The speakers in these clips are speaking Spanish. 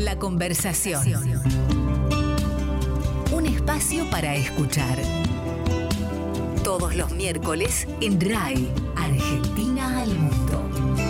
La conversación. Un espacio para escuchar. Todos los miércoles en RAI, Argentina al Mundo.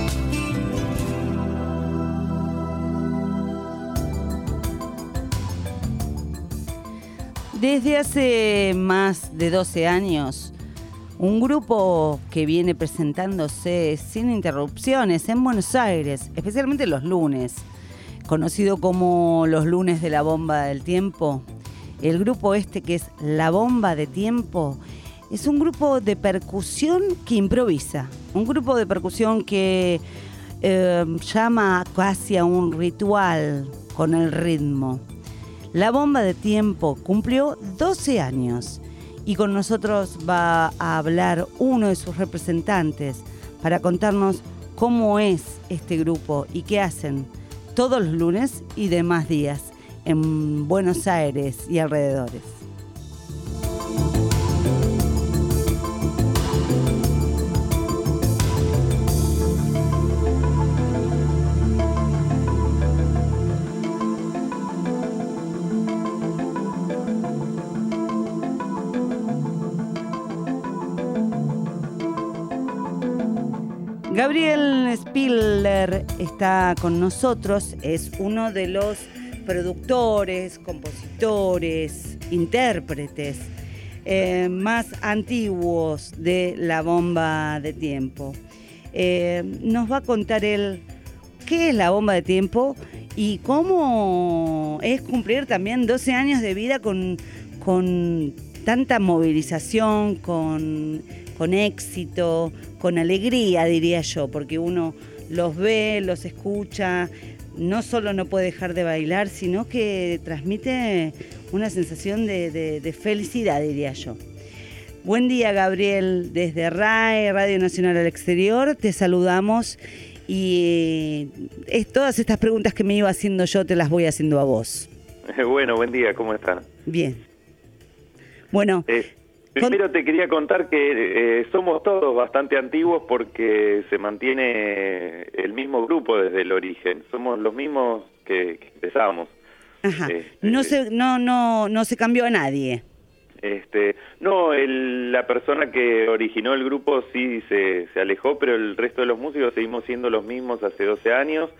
Desde hace más de 12 años, un grupo que viene presentándose sin interrupciones en Buenos Aires, especialmente los lunes, conocido como los lunes de la Bomba del Tiempo. El grupo que es La Bomba de Tiempo, es un grupo de percusión que improvisa, un grupo de percusión que llama casi a un ritual con el ritmo. La Bomba de Tiempo cumplió 12 años y con nosotros va a hablar uno de sus representantes para contarnos cómo es este grupo y qué hacen todos los lunes y demás días en Buenos Aires y alrededores. Gabriel Spiller está con nosotros, es uno de los productores, compositores, intérpretes más antiguos de La Bomba de Tiempo. Nos va a contar él qué es La Bomba de Tiempo y cómo es cumplir también 12 años de vida con tanta movilización, con éxito, con alegría, diría yo, porque uno los ve, los escucha, no solo no puede dejar de bailar, sino que transmite una sensación de felicidad, diría yo. Buen día, Gabriel, desde RAE, Radio Nacional al Exterior, te saludamos y todas estas preguntas que me iba haciendo yo te las voy haciendo a vos. Bueno, buen día, ¿cómo están? Bien. Bueno... Primero te quería contar que somos todos bastante antiguos porque se mantiene el mismo grupo desde el origen. Somos los mismos que empezamos. Ajá. No se cambió a nadie. No, la persona que originó el grupo sí se alejó, pero el resto de los músicos seguimos siendo los mismos hace 12 años.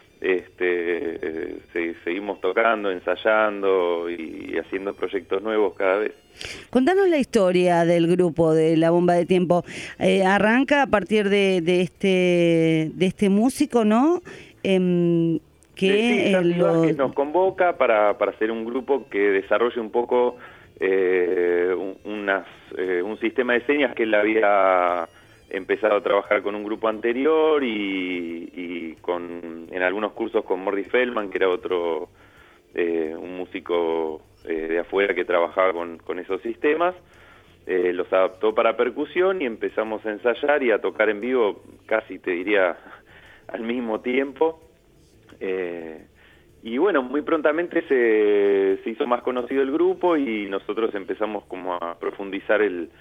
Seguimos tocando, ensayando y haciendo proyectos nuevos cada vez. Contanos la historia del grupo de La Bomba de Tiempo. Arranca a partir de este músico, ¿no? Que nos convoca para hacer un grupo que desarrolle un poco un sistema de señas que él había empezado a trabajar con un grupo anterior y en algunos cursos con Morty Feldman, que era otro un músico de afuera que trabajaba con esos sistemas. Los adaptó para percusión y empezamos a ensayar y a tocar en vivo casi, te diría, al mismo tiempo. Y bueno, muy prontamente se hizo más conocido el grupo y nosotros empezamos como a profundizar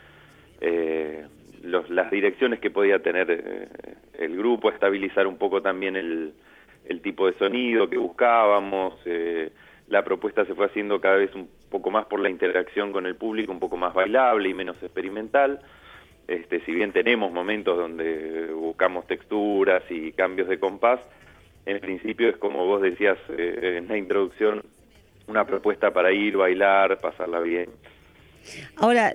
las direcciones que podía tener el grupo, estabilizar un poco también el tipo de sonido que buscábamos. La propuesta se fue haciendo cada vez un poco más por la interacción con el público, un poco más bailable y menos experimental. Si bien tenemos momentos donde buscamos texturas y cambios de compás, en principio es como vos decías en la introducción, una propuesta para ir, bailar, pasarla bien. Ahora,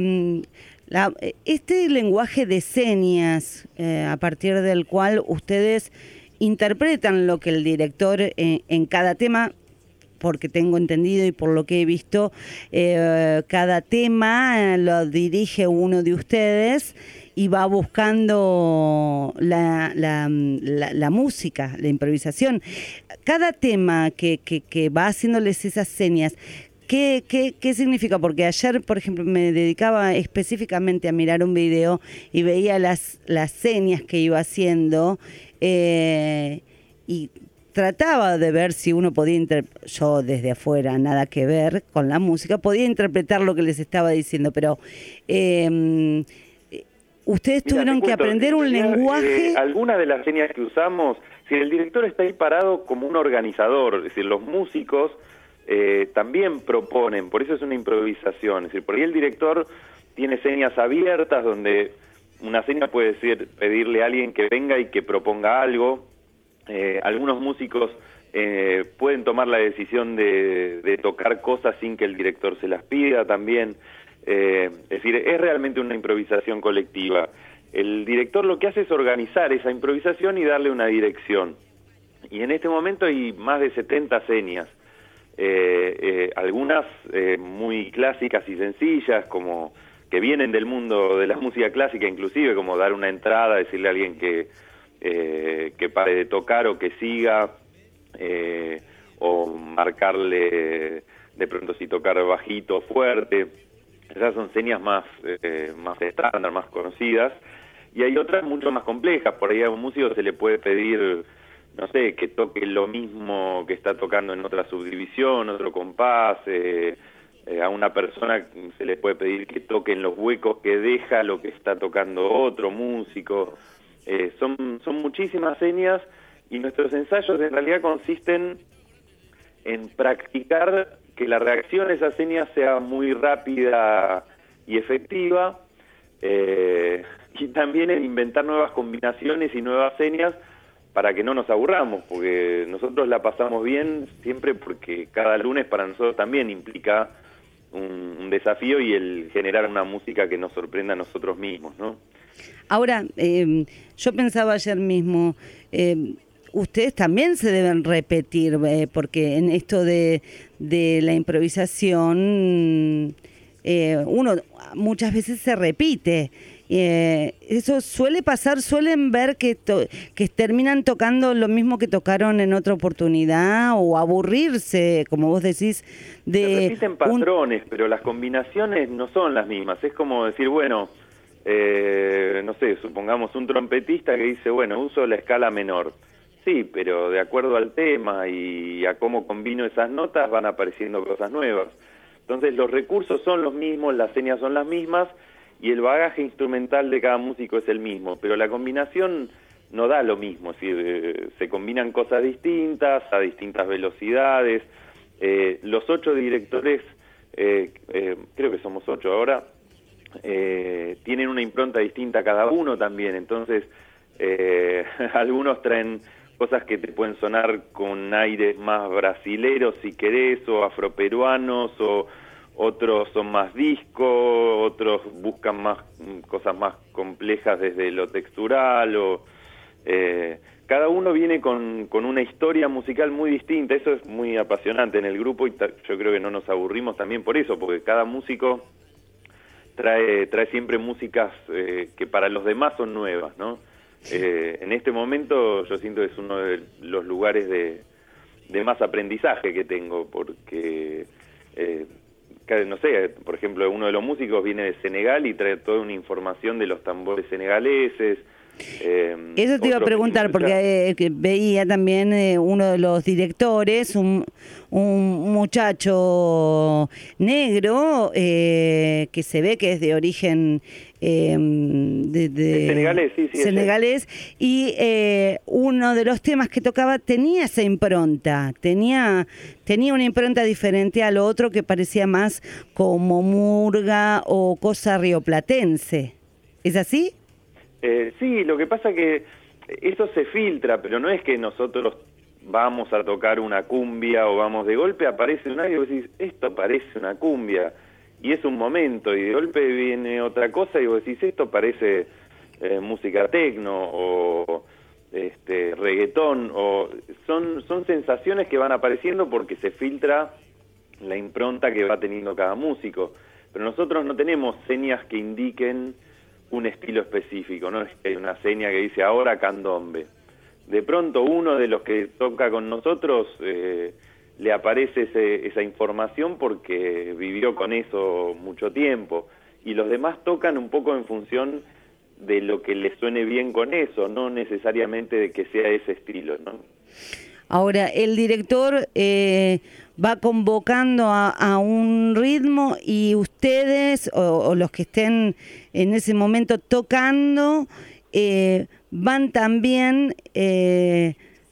este lenguaje de señas, a partir del cual ustedes interpretan lo que el director en cada tema, porque tengo entendido y por lo que he visto, cada tema lo dirige uno de ustedes y va buscando la música, la improvisación. Cada tema que va haciéndoles esas señas, ¿qué significa? Porque ayer, por ejemplo, me dedicaba específicamente a mirar un video y veía las señas que iba haciendo y trataba de ver si uno podía, yo desde afuera, nada que ver con la música, podía interpretar lo que les estaba diciendo, pero ustedes tuvieron que aprender un lenguaje. Algunas de las señas que usamos Si el director está ahí parado como un organizador, es decir, los músicos también proponen, por eso es una improvisación, es decir, por ahí el director tiene señas abiertas donde una seña puede decir pedirle a alguien que venga y que proponga algo. Algunos músicos pueden tomar la decisión de tocar cosas sin que el director se las pida también. Es decir, es realmente una improvisación colectiva. El director lo que hace es organizar esa improvisación y darle una dirección. Y en este momento hay más de 70 señas. Algunas muy clásicas y sencillas, como que vienen del mundo de la música clásica, inclusive, como dar una entrada, decirle a alguien que pare de tocar o que siga, o marcarle de pronto si tocar bajito o fuerte. Esas son señas más estándar, más conocidas, y hay otras mucho más complejas. Por ahí a un músico se le puede pedir, no sé, que toque lo mismo que está tocando en otra subdivisión, otro compás. A una persona se le puede pedir que toque en los huecos que deja lo que está tocando otro músico. Son muchísimas señas, y nuestros ensayos en realidad consisten en practicar que la reacción a esas señas sea muy rápida y efectiva, y también en inventar nuevas combinaciones y nuevas señas para que no nos aburramos, porque nosotros la pasamos bien siempre, porque cada lunes para nosotros también implica un desafío y el generar una música que nos sorprenda a nosotros mismos, ¿no? Ahora, yo pensaba ayer mismo, ustedes también se deben repetir, porque en esto de la improvisación, uno muchas veces se repite. Eso suele pasar, suelen ver que terminan tocando lo mismo que tocaron en otra oportunidad, o aburrirse, como vos decís, de... Se repiten patrones, pero las combinaciones no son las mismas. Es como decir, bueno, no sé, supongamos un trompetista que dice, bueno, uso la escala menor. Sí, pero de acuerdo al tema y a cómo combino esas notas van apareciendo cosas nuevas. Entonces los recursos son los mismos, las señas son las mismas, y el bagaje instrumental de cada músico es el mismo, pero la combinación no da lo mismo, es decir, se combinan cosas distintas, a distintas velocidades. Los 8 directores, creo que somos 8 ahora, tienen una impronta distinta cada uno también, entonces algunos traen cosas que te pueden sonar con aires más brasileros, si querés, o afroperuanos, o otros son más disco, otros buscan más cosas más complejas desde lo textural, o cada uno viene con una historia musical muy distinta. Eso es muy apasionante en el grupo, y yo creo que no nos aburrimos también por eso, porque cada músico trae siempre músicas que para los demás son nuevas, ¿no? En este momento yo siento que es uno de los lugares de más aprendizaje que tengo, porque no sé, por ejemplo, uno de los músicos viene de Senegal y trae toda una información de los tambores senegaleses. Eso te iba a preguntar, porque veía también uno de los directores, un muchacho negro que se ve que es de origen senegalés, sí, senegalés, y uno de los temas que tocaba tenía esa impronta, tenía una impronta diferente al otro, que parecía más como murga o cosa rioplatense. ¿Es así? Sí, lo que pasa que eso se filtra, pero no es que nosotros vamos a tocar una cumbia o vamos de golpe, aparece una y vos decís, esto parece una cumbia, y es un momento, y de golpe viene otra cosa y vos decís, esto parece música tecno o reggaetón, o son sensaciones que van apareciendo porque se filtra la impronta que va teniendo cada músico, pero nosotros no tenemos señas que indiquen un estilo específico, no es que hay una seña que dice ahora candombe. De pronto uno de los que toca con nosotros le aparece esa información porque vivió con eso mucho tiempo, y los demás tocan un poco en función de lo que les suene bien con eso, no necesariamente de que sea ese estilo, ¿no? Ahora, el director va convocando a un ritmo, y ustedes o los que estén en ese momento tocando van también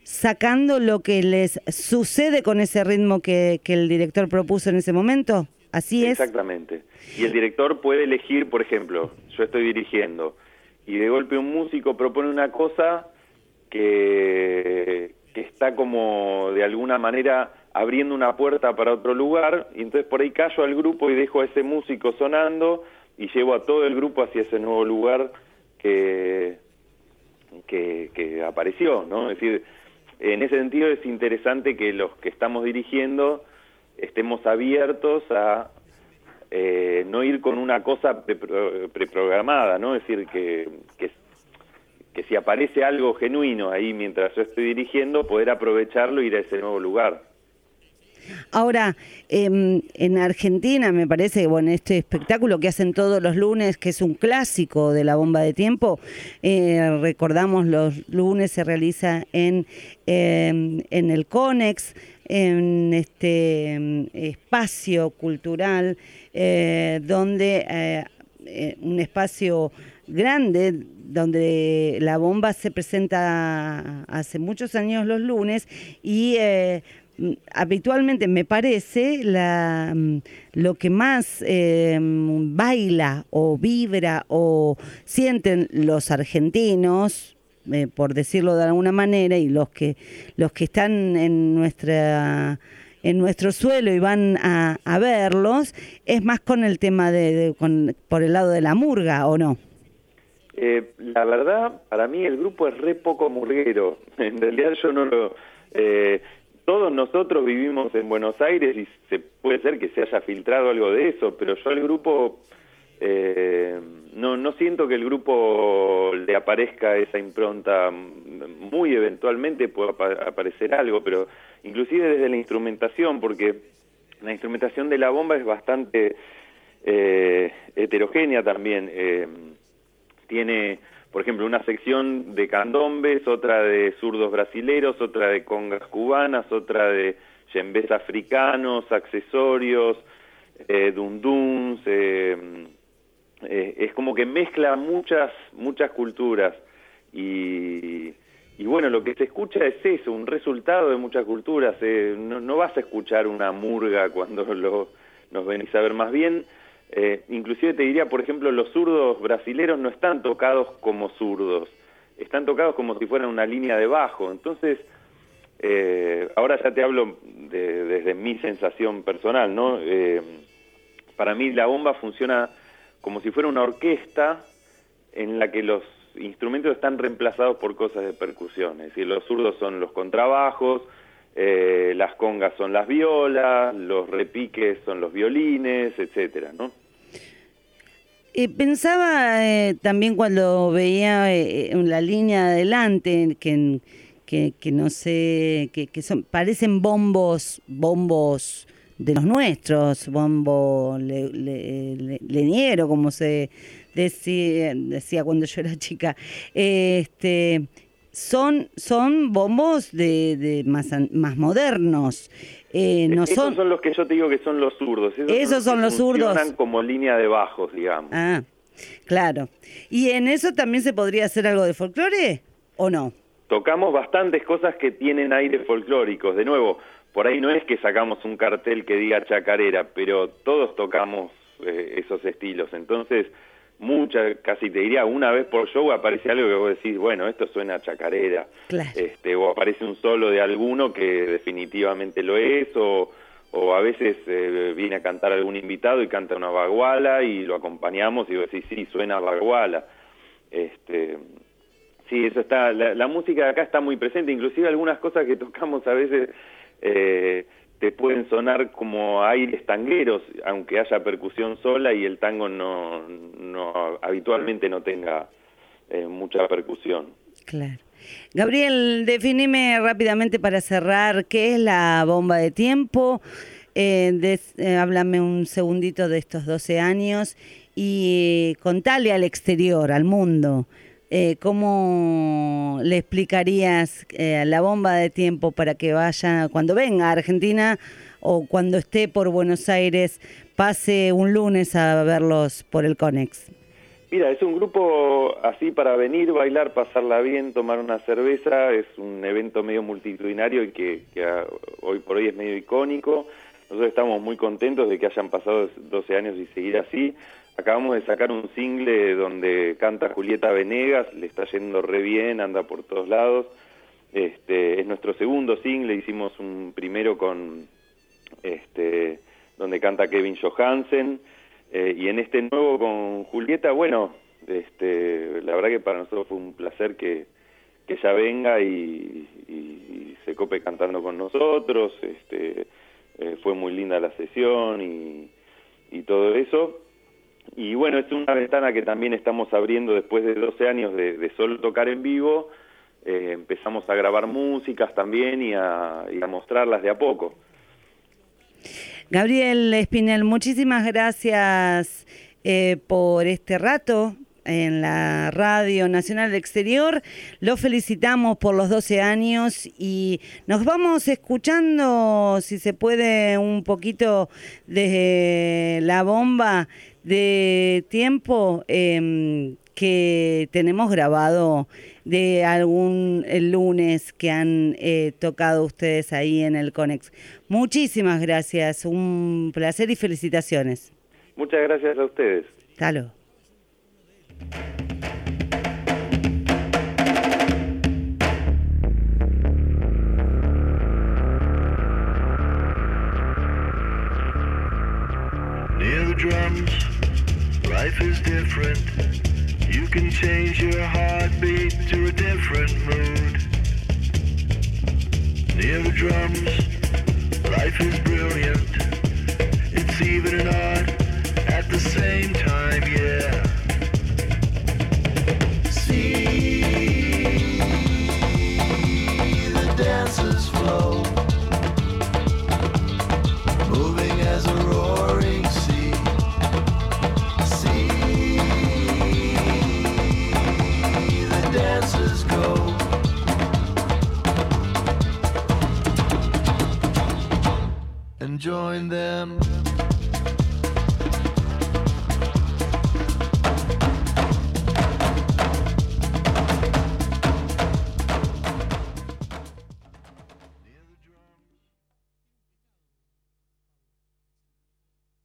sacando lo que les sucede con ese ritmo que el director propuso en ese momento. ¿Así es? Exactamente. Y el director puede elegir, por ejemplo, yo estoy dirigiendo y de golpe un músico propone una cosa que está como de alguna manera abriendo una puerta para otro lugar, y entonces por ahí callo al grupo y dejo a ese músico sonando y llevo a todo el grupo hacia ese nuevo lugar que apareció, ¿no? Es decir, en ese sentido es interesante que los que estamos dirigiendo estemos abiertos a no ir con una cosa preprogramada, ¿no? Es decir, que si aparece algo genuino ahí mientras yo estoy dirigiendo, poder aprovecharlo e ir a ese nuevo lugar. Ahora, en Argentina me parece que bueno, este espectáculo que hacen todos los lunes, que es un clásico de la bomba de tiempo, recordamos los lunes se realiza en el Conex, en este espacio cultural, donde un espacio grande donde la bomba se presenta hace muchos años los lunes y habitualmente me parece lo que más baila o vibra o sienten los argentinos, por decirlo de alguna manera, y los que están en nuestro suelo y van a verlos, es más con el tema por el lado de la murga, ¿o no? La verdad, para mí el grupo es re poco murguero. En realidad yo no lo... todos nosotros vivimos en Buenos Aires y puede ser que se haya filtrado algo de eso, pero yo al grupo... no siento que el grupo le aparezca esa impronta. Muy eventualmente puede aparecer algo, pero inclusive desde la instrumentación, porque la instrumentación de la bomba es bastante heterogénea también. Tiene, por ejemplo, una sección de candombes, otra de zurdos brasileros, otra de congas cubanas, otra de yembés africanos, accesorios, dunduns. Es como que mezcla muchas nos y bueno, lo que se escucha es eso, un resultado de muchas culturas. No vas a escuchar una murga cuando nos venís a ver, más bien. Inclusive te diría, por ejemplo, los zurdos brasileros no están tocados como zurdos, están tocados como si fueran una línea de bajo. Entonces, ahora ya te hablo desde mi sensación personal, ¿no? Para mí la bomba funciona como si fuera una orquesta en la que los instrumentos están reemplazados por cosas de percusión. Es decir, los zurdos son los contrabajos, las congas son las violas, los repiques son los violines, etcétera, ¿no? Pensaba también cuando veía la línea adelante que no sé, que parecen bombos de los nuestros, bombo leñero, como se decía cuando yo era chica. Son bombos de más modernos. Esos son los que yo te digo que son los zurdos. Esos son los zurdos. Funcionan como línea de bajos, digamos. Ah, claro. ¿Y en eso también se podría hacer algo de folclore o no? Tocamos bastantes cosas que tienen aires folclóricos. De nuevo, por ahí no es que sacamos un cartel que diga chacarera, pero todos tocamos esos estilos. Entonces, casi te diría, una vez por show aparece algo que vos decís, bueno, esto suena a chacarera. Claro. O aparece un solo de alguno que definitivamente lo es, o a veces viene a cantar algún invitado y canta una baguala y lo acompañamos y vos decís, sí, suena a baguala. Sí, eso está, la música de acá está muy presente, inclusive algunas cosas que tocamos a veces te pueden sonar como aires tangueros, aunque haya percusión sola y el tango no habitualmente no tenga mucha percusión. Claro. Gabriel, definime rápidamente para cerrar qué es la bomba de tiempo. Háblame un segundito de estos 12 años y contale al exterior, al mundo, ¿cómo le explicarías la bomba de tiempo para que vaya, cuando venga a Argentina o cuando esté por Buenos Aires, pase un lunes a verlos por el Conex? Mira, es un grupo así para venir, bailar, pasarla bien, tomar una cerveza. Es un evento medio multitudinario y que hoy por hoy es medio icónico. Nosotros estamos muy contentos de que hayan pasado 12 años y seguir así. Acabamos de sacar un single donde canta Julieta Venegas, le está yendo re bien, anda por todos lados. Es nuestro segundo single, hicimos un primero con donde canta Kevin Johansen, y en este nuevo con Julieta, bueno, la verdad que para nosotros fue un placer que ella venga y se cope cantando con nosotros. Fue muy linda la sesión y todo eso. Y bueno, es una ventana que también estamos abriendo después de 12 años de solo tocar en vivo. Empezamos a grabar músicas también y a mostrarlas de a poco. Gabriel Espinel, muchísimas gracias por este rato en la Radio Nacional del Exterior. Lo felicitamos por los 12 años y nos vamos escuchando, si se puede, un poquito de la bomba de tiempo que tenemos grabado de el lunes que han tocado ustedes ahí en el Conex. Muchísimas gracias, un placer y felicitaciones. Muchas gracias a ustedes. Hasta luego. Near the drums, life is different. You can change your heartbeat to a different mood. Near the drums, life is brilliant. It's even an art at the same time, yeah. See the dancers flow, moving as a roaring sea. See the dancers go, and join them.